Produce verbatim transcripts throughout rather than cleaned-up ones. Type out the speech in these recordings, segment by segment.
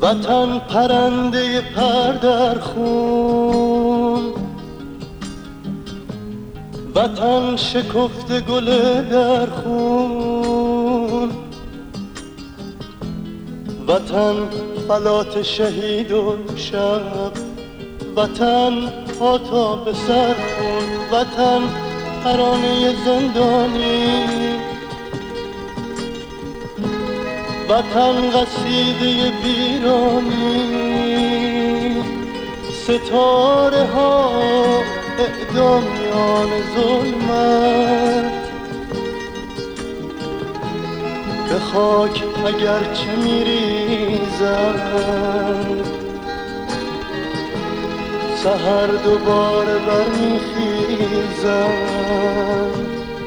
وطن پرنده پر در خون، وطن شکفته گل در خون، وطن فلات شهید و شب، وطن پا تا به سر خون، وطن ترانه زندانی، وطن قصیده بیرانی، ستاره ها اعدامیان ظلمت، به خاک اگرچه میریزند سحر دوباره برمیخیزند.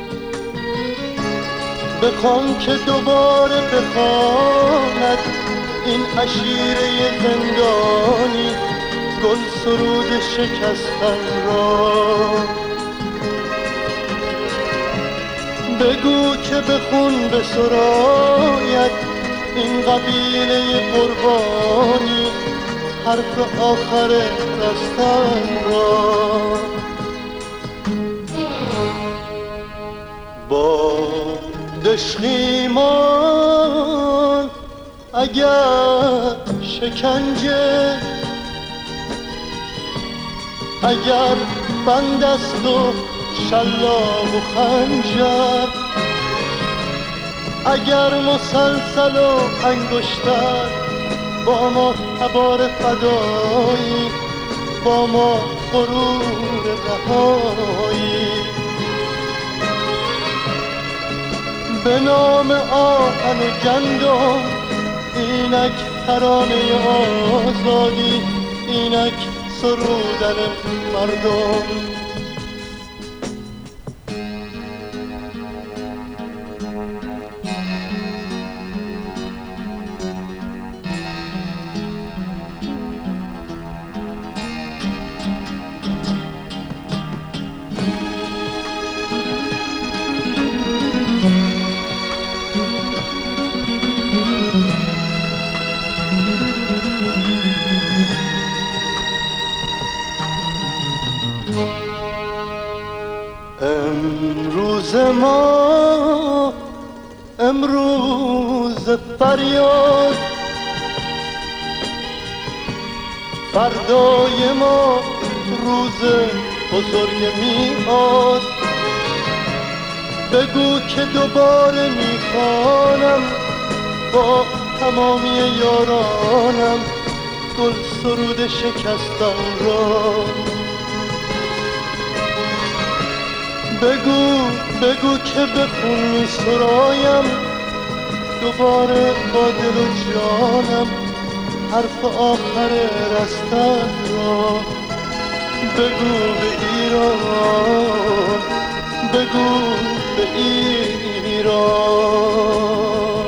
بخوان که دوباره بخواند این عشیره زندانی گل سرود شکستن را. بگو که به خون بسراید این قبیله قربانی حرف آخر رستن را. با دشخیمان اگر شکنجه، اگر بند است و شلاق و خنجر، اگر مسلسل و انگشتر، با ما تبار فدایی، با ما غرور رهایی. به نام آهن و گندم اینک ترانه آزادی، اینک سرودن مردم. امروز ما امروز فریاد، فردای ما روز بزرگ میاد. بگو که دوباره میخوانم با تمامی یارانم گل سرود شکستن را. بگو بگو که به خون می سرایم دوباره با دل و جانم حرف آخر رستن را. بگو به ایران، بگو به ایران.